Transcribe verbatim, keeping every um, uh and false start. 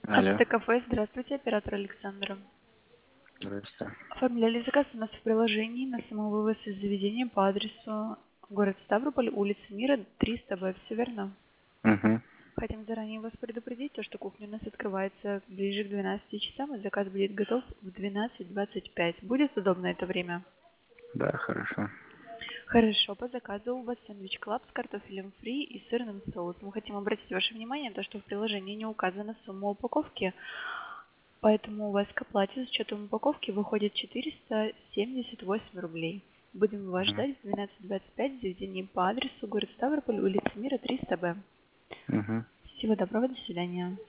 Алло, Автокафе, здравствуйте, оператор Александра. здрасте. Оформляли заказ у нас в приложении на самовывоз из заведения по адресу город Ставрополь, улица Мира, триста Б, все верно? Угу. Хотим заранее вас предупредить, то, что кухня у нас открывается ближе к двенадцати часам, и заказ будет готов в двенадцать двадцать пять. Будет удобно это время? Да, хорошо. Хорошо, по заказу у вас сэндвич клаб с картофелем фри и сырным соусом. Мы хотим обратить ваше внимание на то, что в приложении не указана сумма упаковки, поэтому у вас к оплате с учетом упаковки выходит четыреста семьдесят восемь рублей. Будем вас Угу. ждать в двенадцать двадцать пять в заведении по адресу город Ставрополь, улица Мира, триста Б. Угу. Всего доброго, до свидания.